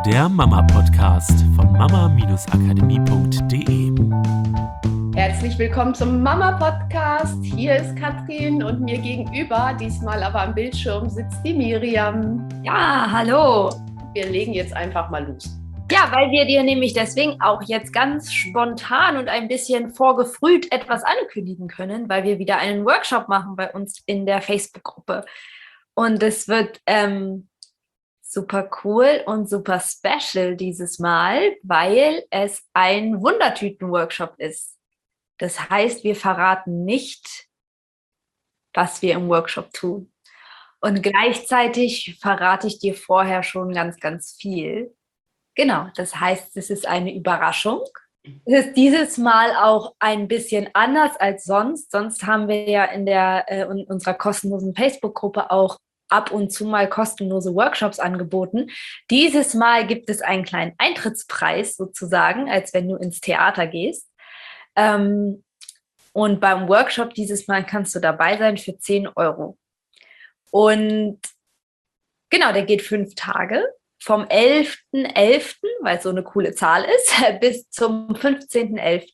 der Mama-Podcast von mama-akademie.de. Herzlich willkommen zum Mama-Podcast. Hier ist Katrin und mir gegenüber, diesmal aber am Bildschirm, sitzt die Miriam. Ja, hallo. Wir legen jetzt einfach mal los. Ja, weil wir dir nämlich deswegen auch jetzt ganz spontan und ein bisschen vorgefrüht etwas ankündigen können, weil wir wieder einen Workshop machen bei uns in der Facebook-Gruppe. Und es wird super cool und super special dieses Mal, weil es ein Wundertüten-Workshop ist. Das heißt, wir verraten nicht, was wir im Workshop tun. Und gleichzeitig verrate ich dir vorher schon ganz, ganz viel. Genau, das heißt, es ist eine Überraschung. Es ist dieses Mal auch ein bisschen anders als sonst. Sonst haben wir ja in unserer kostenlosen Facebook-Gruppe auch ab und zu mal kostenlose Workshops angeboten. Dieses Mal gibt es einen kleinen Eintrittspreis sozusagen, als wenn du ins Theater gehst. Und beim Workshop dieses Mal kannst du dabei sein für 10 Euro. Und genau, der geht 5 Tage. Vom 11.11., weil es so eine coole Zahl ist, bis zum 15.11.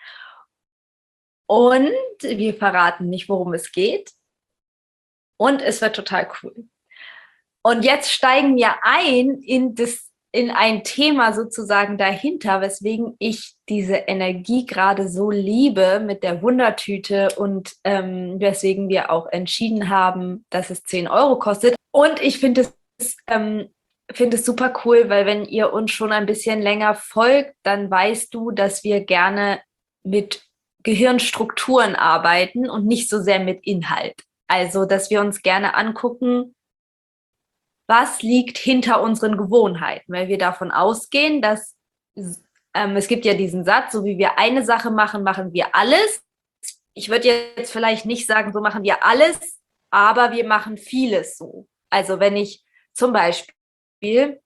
Und wir verraten nicht, worum es geht. Und es wird total cool. Und jetzt steigen wir ein in ein Thema sozusagen dahinter, weswegen ich diese Energie gerade so liebe mit der Wundertüte und weswegen wir auch entschieden haben, dass es 10 Euro kostet. Und ich finde es super cool, weil wenn ihr uns schon ein bisschen länger folgt, dann weißt du, dass wir gerne mit Gehirnstrukturen arbeiten und nicht so sehr mit Inhalt. Also, dass wir uns gerne angucken, was liegt hinter unseren Gewohnheiten, weil wir davon ausgehen, dass es gibt ja diesen Satz, so wie wir eine Sache machen, machen wir alles. Ich würde jetzt vielleicht nicht sagen, so machen wir alles, aber wir machen vieles so. Also wenn ich zum Beispiel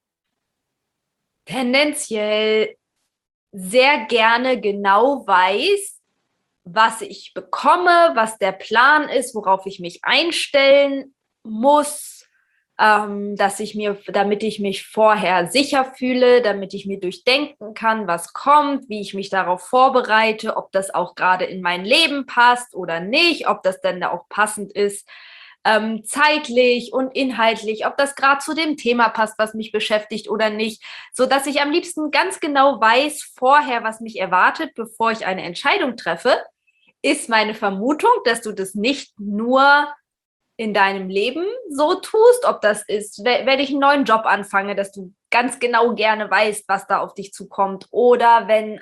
tendenziell sehr gerne genau weiß, was ich bekomme, was der Plan ist, worauf ich mich einstellen muss, damit ich mich vorher sicher fühle, damit ich mir durchdenken kann, was kommt, wie ich mich darauf vorbereite, ob das auch gerade in mein Leben passt oder nicht, ob das dann auch passend ist, zeitlich und inhaltlich, ob das gerade zu dem Thema passt, was mich beschäftigt oder nicht, so dass ich am liebsten ganz genau weiß vorher, was mich erwartet, bevor ich eine Entscheidung treffe. Ist meine Vermutung, dass du das nicht nur in deinem Leben so tust, ob das ist, wenn ich einen neuen Job anfange, dass du ganz genau gerne weißt, was da auf dich zukommt, oder wenn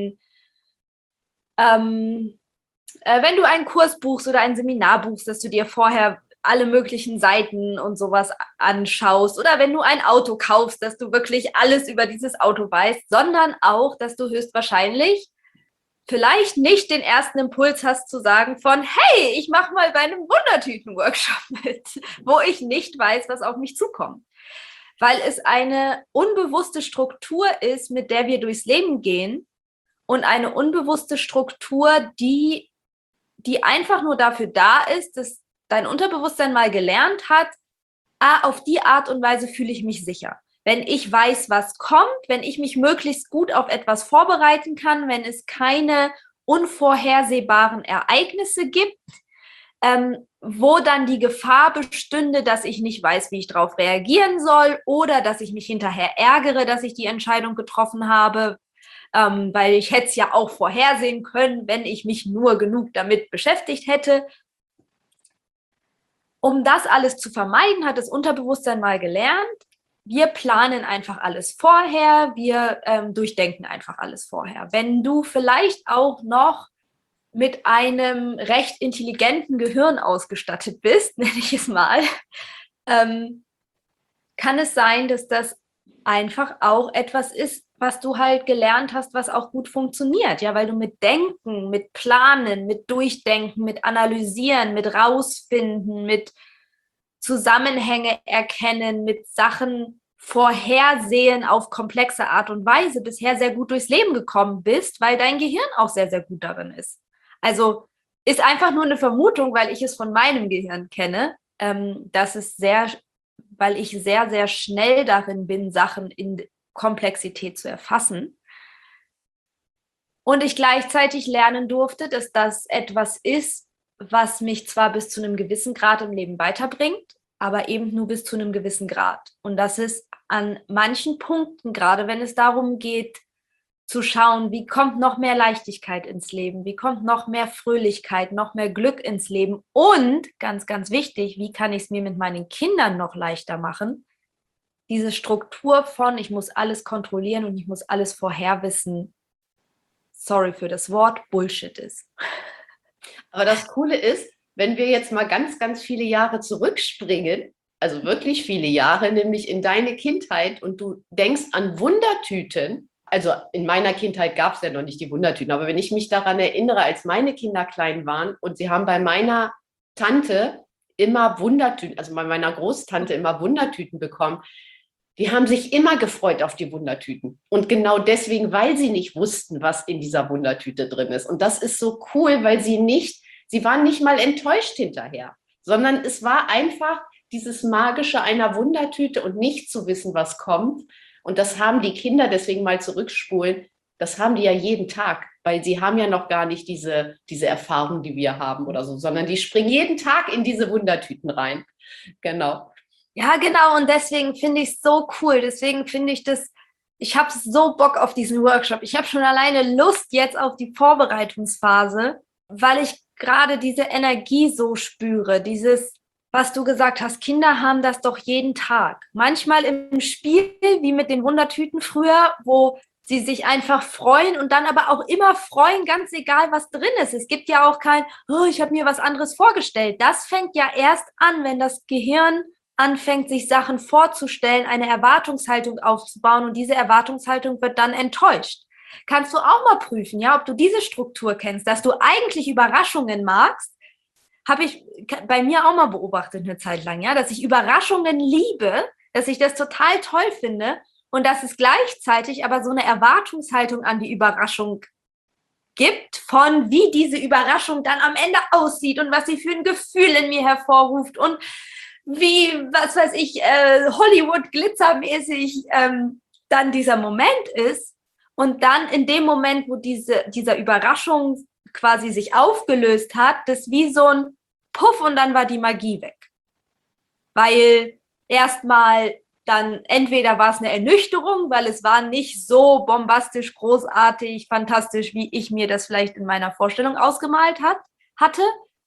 du einen Kurs buchst oder ein Seminar buchst, dass du dir vorher alle möglichen Seiten und sowas anschaust, oder wenn du ein Auto kaufst, dass du wirklich alles über dieses Auto weißt, sondern auch, dass du höchstwahrscheinlich vielleicht nicht den ersten Impuls hast zu sagen von, hey, ich mache mal bei einem Wundertüten-Workshop mit, wo ich nicht weiß, was auf mich zukommt. Weil es eine unbewusste Struktur ist, mit der wir durchs Leben gehen, und eine unbewusste Struktur, die einfach nur dafür da ist, dass dein Unterbewusstsein mal gelernt hat, auf die Art und Weise fühle ich mich sicher. Wenn ich weiß, was kommt, wenn ich mich möglichst gut auf etwas vorbereiten kann, wenn es keine unvorhersehbaren Ereignisse gibt, wo dann die Gefahr bestünde, dass ich nicht weiß, wie ich darauf reagieren soll, oder dass ich mich hinterher ärgere, dass ich die Entscheidung getroffen habe, weil ich hätte es ja auch vorhersehen können, wenn ich mich nur genug damit beschäftigt hätte. Um das alles zu vermeiden, hat das Unterbewusstsein mal gelernt, wir planen einfach alles vorher, wir durchdenken einfach alles vorher. Wenn du vielleicht auch noch mit einem recht intelligenten Gehirn ausgestattet bist, nenne ich es mal, kann es sein, dass das einfach auch etwas ist, was du halt gelernt hast, was auch gut funktioniert, ja, weil du mit Denken, mit Planen, mit Durchdenken, mit Analysieren, mit Rausfinden, mit Zusammenhänge erkennen, mit Sachen vorhersehen auf komplexe Art und Weise bisher sehr gut durchs Leben gekommen bist, weil dein Gehirn auch sehr, sehr gut darin ist. Also ist einfach nur eine Vermutung, weil ich es von meinem Gehirn kenne, dass es weil ich sehr, sehr schnell darin bin, Sachen Komplexität zu erfassen. Und ich gleichzeitig lernen durfte, dass das etwas ist, was mich zwar bis zu einem gewissen Grad im Leben weiterbringt, aber eben nur bis zu einem gewissen Grad. Und das ist an manchen Punkten, gerade wenn es darum geht, zu schauen, wie kommt noch mehr Leichtigkeit ins Leben, wie kommt noch mehr Fröhlichkeit, noch mehr Glück ins Leben und, ganz, ganz wichtig, wie kann ich es mir mit meinen Kindern noch leichter machen, diese Struktur von, ich muss alles kontrollieren und ich muss alles vorherwissen, sorry für das Wort, Bullshit ist. Aber das Coole ist, wenn wir jetzt mal ganz, ganz viele Jahre zurückspringen, also wirklich viele Jahre, nämlich in deine Kindheit und du denkst an Wundertüten. Also in meiner Kindheit gab es ja noch nicht die Wundertüten, aber wenn ich mich daran erinnere, als meine Kinder klein waren und sie haben bei meiner Tante immer Wundertüten, also bei meiner Großtante immer Wundertüten bekommen, die haben sich immer gefreut auf die Wundertüten. Und genau deswegen, weil sie nicht wussten, was in dieser Wundertüte drin ist. Und das ist so cool, weil sie waren nicht mal enttäuscht hinterher, sondern es war einfach dieses Magische einer Wundertüte und nicht zu wissen, was kommt. Und das haben die Kinder, deswegen mal zurückspulen, das haben die ja jeden Tag, weil sie haben ja noch gar nicht diese Erfahrung, die wir haben oder so, sondern die springen jeden Tag in diese Wundertüten rein. Genau. Ja, genau. Und deswegen finde ich es so cool. Deswegen finde ich ich habe so Bock auf diesen Workshop. Ich habe schon alleine Lust jetzt auf die Vorbereitungsphase, weil ich gerade diese Energie so spüre. Dieses, was du gesagt hast, Kinder haben das doch jeden Tag. Manchmal im Spiel, wie mit den Wundertüten früher, wo sie sich einfach freuen und dann aber auch immer freuen, ganz egal, was drin ist. Es gibt ja auch kein, oh, ich habe mir was anderes vorgestellt. Das fängt ja erst an, wenn das Gehirn anfängt, sich Sachen vorzustellen, eine Erwartungshaltung aufzubauen und diese Erwartungshaltung wird dann enttäuscht. Kannst du auch mal prüfen, ja, ob du diese Struktur kennst, dass du eigentlich Überraschungen magst, habe ich bei mir auch mal beobachtet eine Zeit lang, ja, dass ich Überraschungen liebe, dass ich das total toll finde und dass es gleichzeitig aber so eine Erwartungshaltung an die Überraschung gibt, von wie diese Überraschung dann am Ende aussieht und was sie für ein Gefühl in mir hervorruft und wie, was weiß ich, Hollywood-glitzermäßig dann dieser Moment ist und dann in dem Moment, wo dieser Überraschung quasi sich aufgelöst hat, das wie so ein Puff und dann war die Magie weg. Weil erstmal dann entweder war es eine Ernüchterung, weil es war nicht so bombastisch, großartig, fantastisch, wie ich mir das vielleicht in meiner Vorstellung ausgemalt hatte.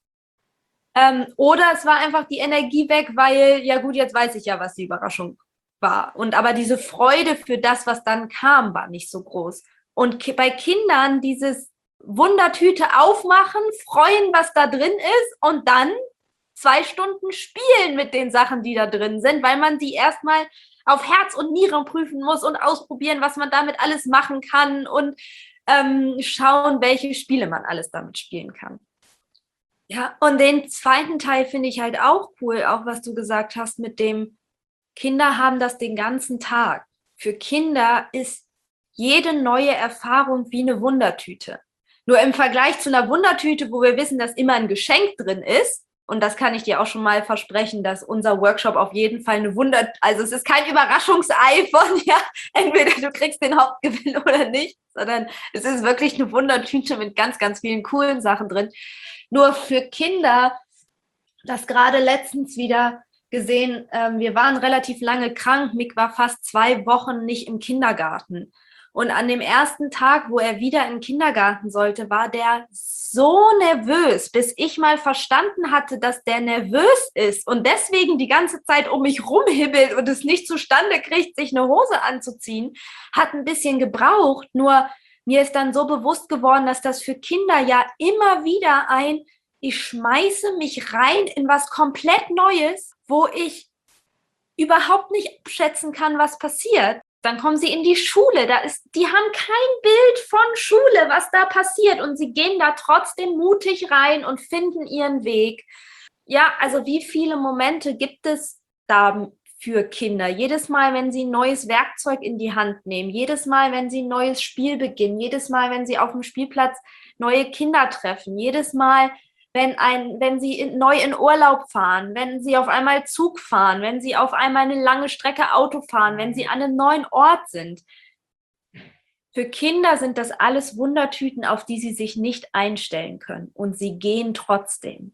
Oder es war einfach die Energie weg, weil, ja gut, jetzt weiß ich ja, was die Überraschung war. Aber diese Freude für das, was dann kam, war nicht so groß. Und bei Kindern dieses Wundertüte aufmachen, freuen, was da drin ist und dann 2 Stunden spielen mit den Sachen, die da drin sind, weil man die erstmal auf Herz und Nieren prüfen muss und ausprobieren, was man damit alles machen kann und schauen, welche Spiele man alles damit spielen kann. Ja, und den zweiten Teil finde ich halt auch cool, auch was du gesagt hast mit dem, Kinder haben das den ganzen Tag. Für Kinder ist jede neue Erfahrung wie eine Wundertüte. Nur im Vergleich zu einer Wundertüte, wo wir wissen, dass immer ein Geschenk drin ist, und das kann ich dir auch schon mal versprechen, dass unser Workshop auf jeden Fall also es ist kein Überraschungsei von, ja, entweder du kriegst den Hauptgewinn oder nicht, sondern es ist wirklich eine Wundertüte mit ganz, ganz vielen coolen Sachen drin. Nur für Kinder, das gerade letztens wieder gesehen, wir waren relativ lange krank, Mick war fast 2 Wochen nicht im Kindergarten. Und an dem ersten Tag, wo er wieder in den Kindergarten sollte, war der so nervös, bis ich mal verstanden hatte, dass der nervös ist und deswegen die ganze Zeit um mich rumhibbelt und es nicht zustande kriegt, sich eine Hose anzuziehen, hat ein bisschen gebraucht. Nur mir ist dann so bewusst geworden, dass das für Kinder ja immer wieder ich schmeiße mich rein in was komplett Neues, wo ich überhaupt nicht abschätzen kann, was passiert. Dann kommen sie in die Schule, die haben kein Bild von Schule, was da passiert und sie gehen da trotzdem mutig rein und finden ihren Weg. Ja, also wie viele Momente gibt es da für Kinder? Jedes Mal, wenn sie ein neues Werkzeug in die Hand nehmen, jedes Mal, wenn sie ein neues Spiel beginnen, jedes Mal, wenn sie auf dem Spielplatz neue Kinder treffen, jedes Mal, wenn sie neu in Urlaub fahren, wenn sie auf einmal Zug fahren, wenn sie auf einmal eine lange Strecke Auto fahren, wenn sie an einem neuen Ort sind. Für Kinder sind das alles Wundertüten, auf die sie sich nicht einstellen können. Und sie gehen trotzdem.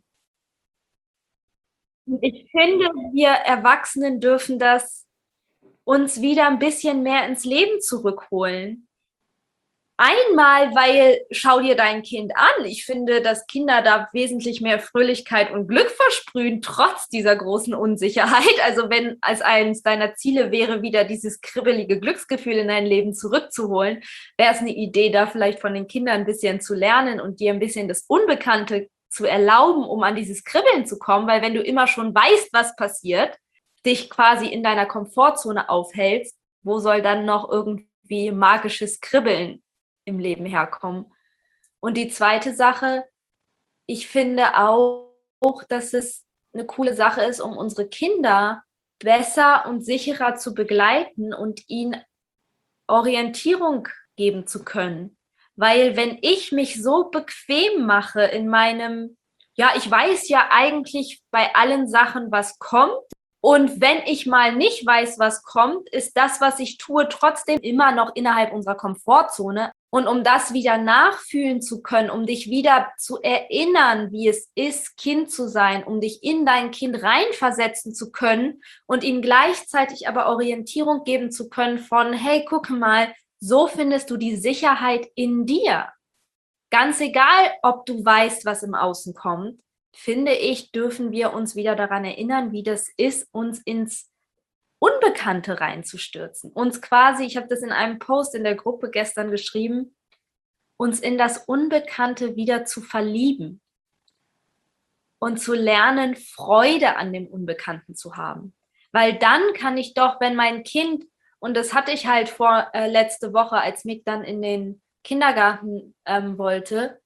Und ich finde, wir Erwachsenen dürfen das uns wieder ein bisschen mehr ins Leben zurückholen. Einmal, weil, schau dir dein Kind an. Ich finde, dass Kinder da wesentlich mehr Fröhlichkeit und Glück versprühen, trotz dieser großen Unsicherheit. Also wenn als eines deiner Ziele wäre, wieder dieses kribbelige Glücksgefühl in dein Leben zurückzuholen, wäre es eine Idee, da vielleicht von den Kindern ein bisschen zu lernen und dir ein bisschen das Unbekannte zu erlauben, um an dieses Kribbeln zu kommen. Weil wenn du immer schon weißt, was passiert, dich quasi in deiner Komfortzone aufhältst, wo soll dann noch irgendwie magisches Kribbeln im Leben herkommen? Und die zweite Sache, ich finde auch, dass es eine coole Sache ist, um unsere Kinder besser und sicherer zu begleiten und ihnen Orientierung geben zu können. Weil wenn ich mich so bequem mache in meinem, ja, ich weiß ja eigentlich bei allen Sachen, was kommt. Und wenn ich mal nicht weiß, was kommt, ist das, was ich tue, trotzdem immer noch innerhalb unserer Komfortzone. Und um das wieder nachfühlen zu können, um dich wieder zu erinnern, wie es ist, Kind zu sein, um dich in dein Kind reinversetzen zu können und ihm gleichzeitig aber Orientierung geben zu können von, hey, guck mal, so findest du die Sicherheit in dir. Ganz egal, ob du weißt, was im Außen kommt, finde ich, dürfen wir uns wieder daran erinnern, wie das ist, uns ins Unbekannte reinzustürzen. Uns quasi, ich habe das in einem Post in der Gruppe gestern geschrieben, uns in das Unbekannte wieder zu verlieben und zu lernen, Freude an dem Unbekannten zu haben. Weil dann kann ich doch, wenn mein Kind, und das hatte ich halt letzte Woche, als Mick dann in den Kindergarten wollte,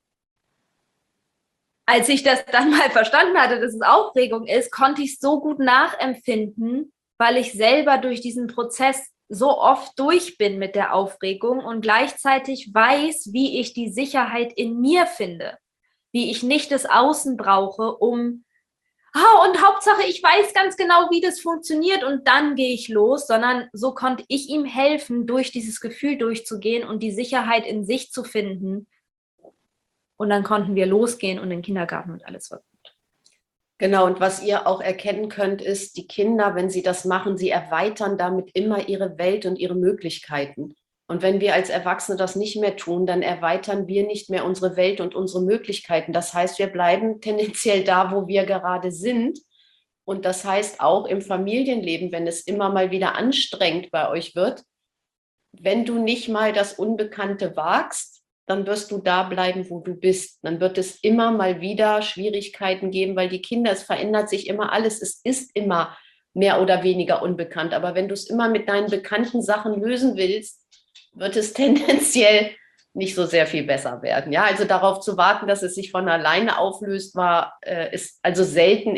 als ich das dann mal verstanden hatte, dass es Aufregung ist, konnte ich so gut nachempfinden, weil ich selber durch diesen Prozess so oft durch bin mit der Aufregung und gleichzeitig weiß, wie ich die Sicherheit in mir finde, wie ich nicht das Außen brauche, und Hauptsache, ich weiß ganz genau, wie das funktioniert und dann gehe ich los, sondern so konnte ich ihm helfen, durch dieses Gefühl durchzugehen und die Sicherheit in sich zu finden. Und dann konnten wir losgehen und in den Kindergarten und alles war gut. Genau, und was ihr auch erkennen könnt, ist, die Kinder, wenn sie das machen, sie erweitern damit immer ihre Welt und ihre Möglichkeiten. Und wenn wir als Erwachsene das nicht mehr tun, dann erweitern wir nicht mehr unsere Welt und unsere Möglichkeiten. Das heißt, wir bleiben tendenziell da, wo wir gerade sind. Und das heißt auch im Familienleben, wenn es immer mal wieder anstrengend bei euch wird, wenn du nicht mal das Unbekannte wagst, dann wirst du da bleiben, wo du bist. Dann wird es immer mal wieder Schwierigkeiten geben, weil die Kinder, es verändert sich immer alles. Es ist immer mehr oder weniger unbekannt. Aber wenn du es immer mit deinen bekannten Sachen lösen willst, wird es tendenziell nicht so sehr viel besser werden. Ja, also darauf zu warten, dass es sich von alleine auflöst, ist also selten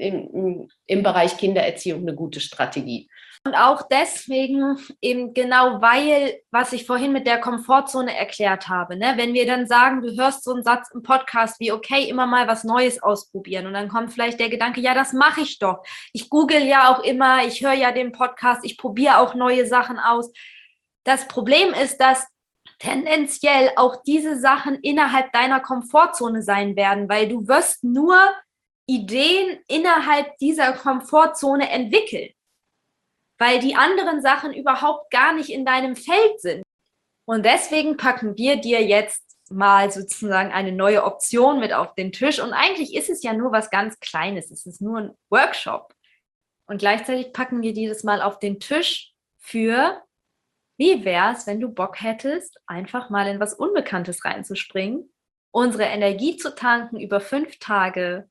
im Bereich Kindererziehung eine gute Strategie. Und auch deswegen eben genau, weil, was ich vorhin mit der Komfortzone erklärt habe, ne? Wenn wir dann sagen, du hörst so einen Satz im Podcast wie, okay, immer mal was Neues ausprobieren und dann kommt vielleicht der Gedanke, ja, das mache ich doch. Ich google ja auch immer, ich höre ja den Podcast, ich probiere auch neue Sachen aus. Das Problem ist, dass tendenziell auch diese Sachen innerhalb deiner Komfortzone sein werden, weil du wirst nur Ideen innerhalb dieser Komfortzone entwickeln, weil die anderen Sachen überhaupt gar nicht in deinem Feld sind. Und deswegen packen wir dir jetzt mal sozusagen eine neue Option mit auf den Tisch. Und eigentlich ist es ja nur was ganz Kleines. Es ist nur ein Workshop. Und gleichzeitig packen wir dir das mal auf den Tisch für, wie wäre es, wenn du Bock hättest, einfach mal in was Unbekanntes reinzuspringen, unsere Energie zu tanken über 5 Tage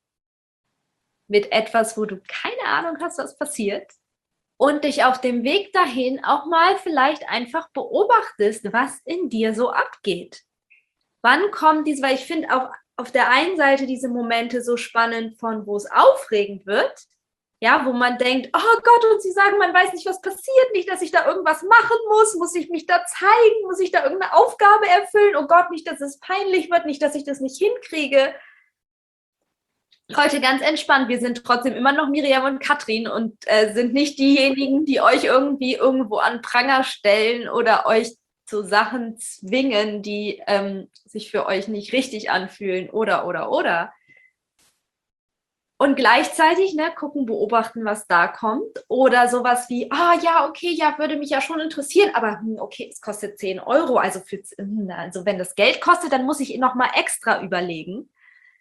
mit etwas, wo du keine Ahnung hast, was passiert, und dich auf dem Weg dahin auch mal vielleicht einfach beobachtest, was in dir so abgeht. Wann kommt diese, weil ich finde auch auf der einen Seite diese Momente so spannend, von wo es aufregend wird, ja, wo man denkt, oh Gott, und sie sagen, man weiß nicht, was passiert, nicht, dass ich da irgendwas machen muss ich mich da zeigen, muss ich da irgendeine Aufgabe erfüllen, oh Gott, nicht, dass es peinlich wird, nicht, dass ich das nicht hinkriege. Leute, ganz entspannt. Wir sind trotzdem immer noch Miriam und Katrin und sind nicht diejenigen, die euch irgendwie irgendwo an Pranger stellen oder euch zu Sachen zwingen, die sich für euch nicht richtig anfühlen oder. Und gleichzeitig gucken, beobachten, was da kommt. Oder sowas wie, würde mich ja schon interessieren, aber okay, es kostet 10 €. Also wenn das Geld kostet, dann muss ich noch mal extra überlegen.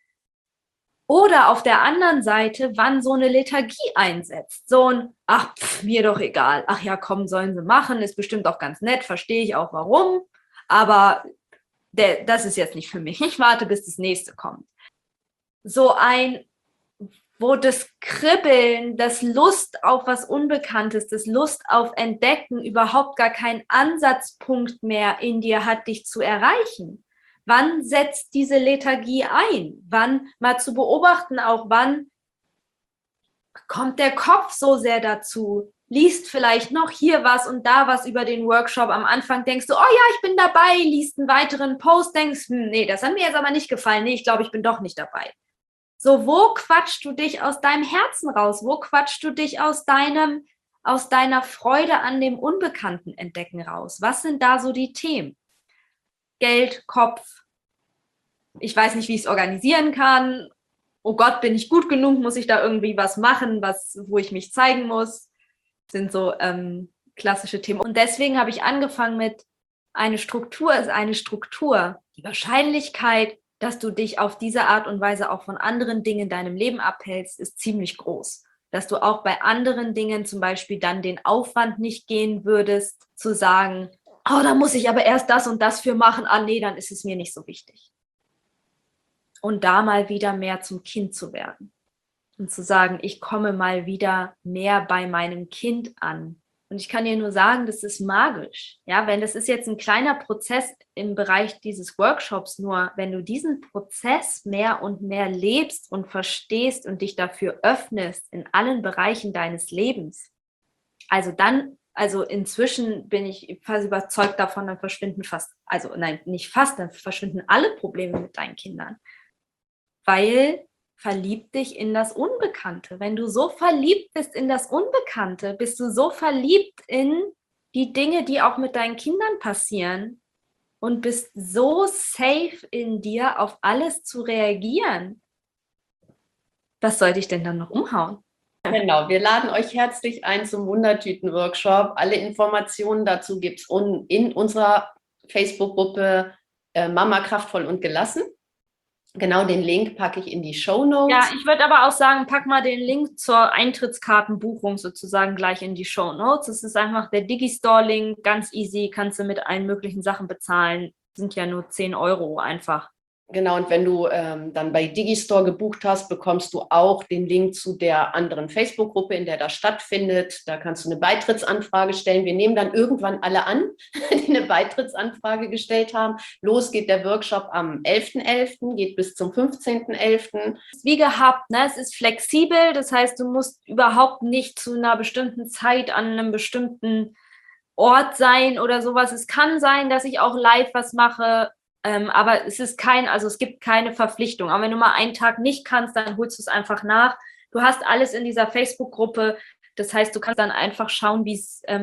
Oder auf der anderen Seite, wann so eine Lethargie einsetzt. So ein, mir doch egal. Ach ja, komm, sollen sie machen, ist bestimmt auch ganz nett, verstehe ich auch warum. Aber das ist jetzt nicht für mich. Ich warte, bis das nächste kommt. So ein, wo das Kribbeln, das Lust auf was Unbekanntes, das Lust auf Entdecken überhaupt gar keinen Ansatzpunkt mehr in dir hat, dich zu erreichen. Wann setzt diese Lethargie ein? Wann mal zu beobachten, auch wann kommt der Kopf so sehr dazu? Liest vielleicht noch hier was und da was über den Workshop. Am Anfang denkst du, oh ja, ich bin dabei, liest einen weiteren Post, denkst, nee, das hat mir jetzt aber nicht gefallen. Nee, ich glaube, ich bin doch nicht dabei. So, wo quatschst du dich aus deinem Herzen raus? Wo quatschst du dich aus deiner Freude an dem Unbekannten entdecken raus? Was sind da so die Themen? Geld, Kopf, ich weiß nicht, wie ich es organisieren kann. Oh Gott, bin ich gut genug? Muss ich da irgendwie was machen, wo ich mich zeigen muss? Das sind so klassische Themen. Und deswegen habe ich angefangen mit, eine Struktur ist eine Struktur. Die Wahrscheinlichkeit, dass du dich auf diese Art und Weise auch von anderen Dingen in deinem Leben abhältst, ist ziemlich groß. Dass du auch bei anderen Dingen zum Beispiel dann den Aufwand nicht gehen würdest, zu sagen, oh, da muss ich aber erst das und das für machen. Nee, dann ist es mir nicht so wichtig. Und da mal wieder mehr zum Kind zu werden. Und zu sagen, ich komme mal wieder mehr bei meinem Kind an. Und ich kann dir nur sagen, das ist magisch. Ja, das ist jetzt ein kleiner Prozess im Bereich dieses Workshops, nur wenn du diesen Prozess mehr und mehr lebst und verstehst und dich dafür öffnest in allen Bereichen deines Lebens, also inzwischen bin ich fast überzeugt davon, dann verschwinden dann verschwinden alle Probleme mit deinen Kindern. Weil verlieb dich in das Unbekannte. Wenn du so verliebt bist in das Unbekannte, bist du so verliebt in die Dinge, die auch mit deinen Kindern passieren und bist so safe in dir, auf alles zu reagieren. Was soll dich denn dann noch umhauen? Genau, wir laden euch herzlich ein zum Wundertüten-Workshop. Alle Informationen dazu gibt es in unserer Facebook-Gruppe Mama kraftvoll und gelassen. Genau, den Link packe ich in die Shownotes. Ja, ich würde aber auch sagen, pack mal den Link zur Eintrittskartenbuchung sozusagen gleich in die Shownotes. Das ist einfach der Digistore-Link, ganz easy, kannst du mit allen möglichen Sachen bezahlen. Sind ja nur 10 € einfach. Genau, und wenn du dann bei Digistore gebucht hast, bekommst du auch den Link zu der anderen Facebook-Gruppe, in der das stattfindet. Da kannst du eine Beitrittsanfrage stellen. Wir nehmen dann irgendwann alle an, die eine Beitrittsanfrage gestellt haben. Los geht der Workshop am 11.11., geht bis zum 15.11. Wie gehabt, es ist flexibel. Das heißt, du musst überhaupt nicht zu einer bestimmten Zeit an einem bestimmten Ort sein oder sowas. Es kann sein, dass ich auch live was mache. Aber es gibt keine Verpflichtung. Aber wenn du mal einen Tag nicht kannst, dann holst du es einfach nach. Du hast alles in dieser Facebook-Gruppe. Das heißt, du kannst dann einfach schauen, wie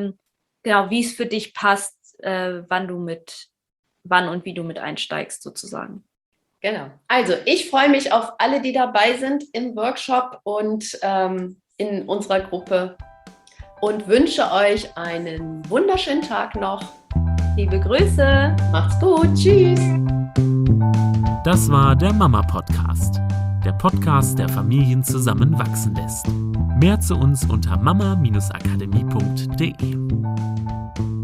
es für dich passt, wann und wie du mit einsteigst, sozusagen. Genau. Also ich freue mich auf alle, die dabei sind im Workshop und in unserer Gruppe und wünsche euch einen wunderschönen Tag noch. Liebe Grüße. Macht's gut. Tschüss. Das war der Mama-Podcast. Der Podcast, der Familien zusammenwachsen lässt. Mehr zu uns unter mama-akademie.de.